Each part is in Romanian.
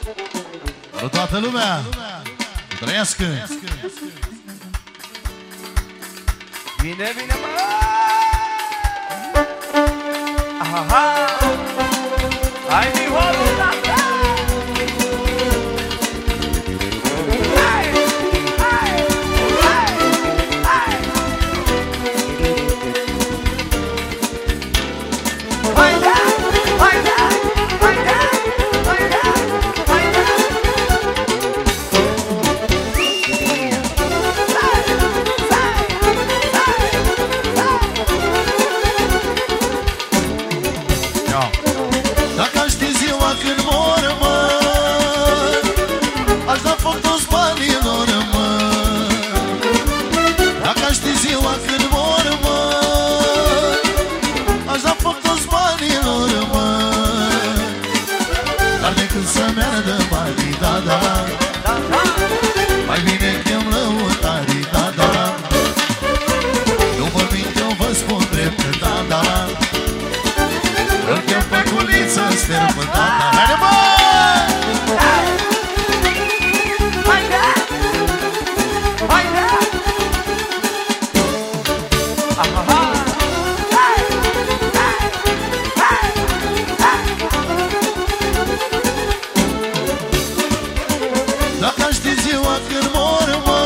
Pentru toată lumea. Trăiască. Bine, bine, mă! Aha! Hai, viholul, da! Hai! Hai! Hai! Hai! Hai, da! Hai, da! Hai, da! Hai, da! Hai, da! Dacă aș ști ziua când mor, mă, aș da foc toți banilor, mă. Dacă aș ști ziua când mor, mă, aș da foc toți banilor, mă. Dar decât să meargă banii, da, da, mai bine chem lăutarii, da, da. Nu vă mint, eu vă spun drept, da, da. Îl chem pe culiță, sterpă, da, da. Haide, bă! Hai, da! Hai, da! Aha! Hai! Hai! Hai! Hai! Dacă aș ști ziua când mor, mă,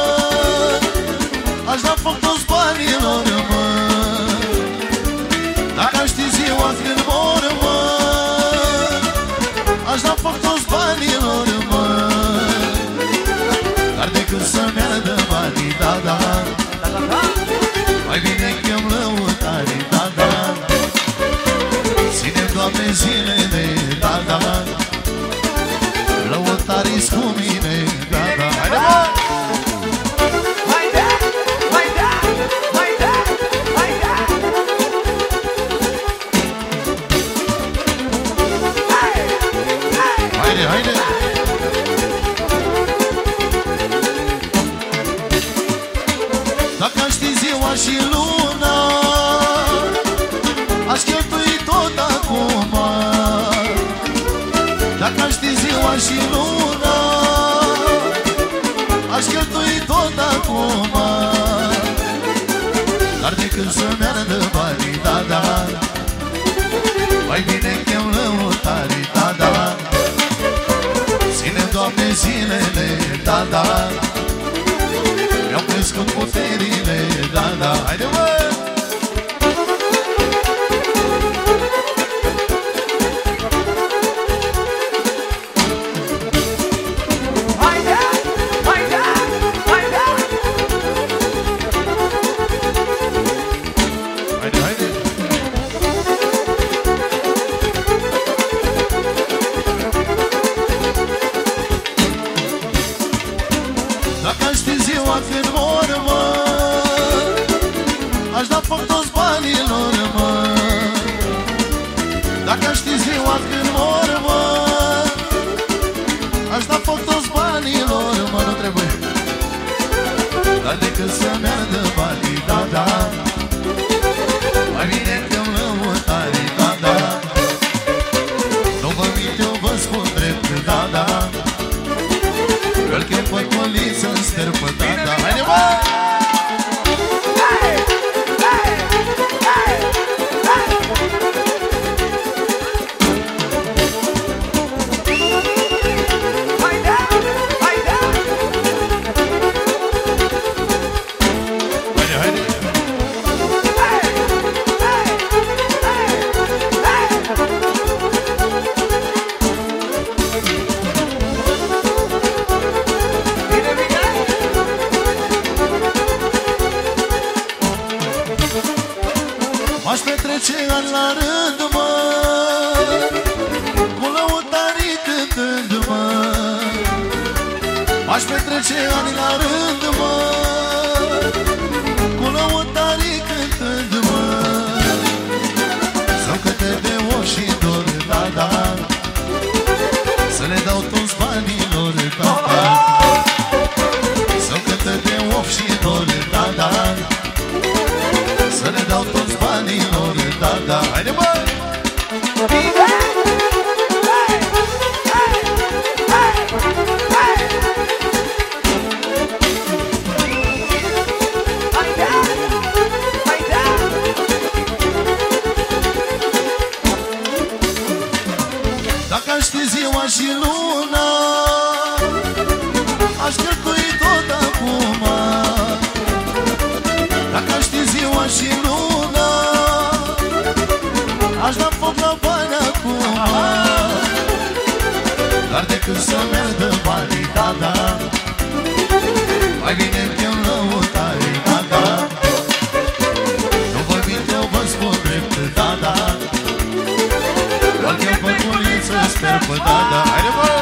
aș da foc toți banilor, mă. Dacă aș ști ziua când mor, mă, aș da foc toți banilor, mă. Dar decât să meargă banii, da, da, mai bine chem lăutarii, da, da. Ține-mi, Doamne, zilele, da, da. Lăutarii-s cu mine, da, da. Haide, bă! Hai, da! Hai, da! Hai, da! Hai, da! Hai! Hai! Haide, haide! Dacă aș ști ziua și luna, aș cheltui tot acum. Dacă aș ști ziua și luna, aș cheltui tot acum. Dar decât să meargă banii, da, da, mai bine chem lăutarii, da, da. Ține-mi, Doamne, zilele, da, da. Mi-au crescut puterile, da, da. Haide, mă! Hai, da! Hai, da! Hai, da! Haide, haide! Dacă aș ști ziua când mor, mă, aș da foc toți banilor, mă. Dacă aș ști ziua când mor, mă, aș da foc toți banilor, mă. Nu trebuie. Dar decât să meargă banii, da, da, mai bine chem lăutarii, da, da. Nu vă mint, eu vă spun drept, da, da. Îl chem pe coliță-n sterpă, da, da. Haide, bă! Hai! Hai! Hai! Hai! Hai, da! Hai, da! Haide, haide! Hai! Hai! Hai! Bine, bine! M-aș petrece ani la rând, mă, cu lăutarii cântând, mă. M-aș petrece ani la rând, mă, cu lăutarii cântând, mă. Să-mi cânte de ochi și dor, da, da, să le dau toți banilor, da, da. Să-mi cânte de ochi și dor, da, da, să le dau toți banilor, da, da. Haide, bă! Bine! Hai! Hai! știi ziua și luna, aș cheltui tot acum. Dacă aș ști ziua și luna, aș da foc la bani acum. Dar decât să meargă banii, da, da, mai bine chem lăutare, da, da. Nu vă mint, eu vă spun drept, da, da. Îl chem pe culiță, sper pe da, da. Haide, bă!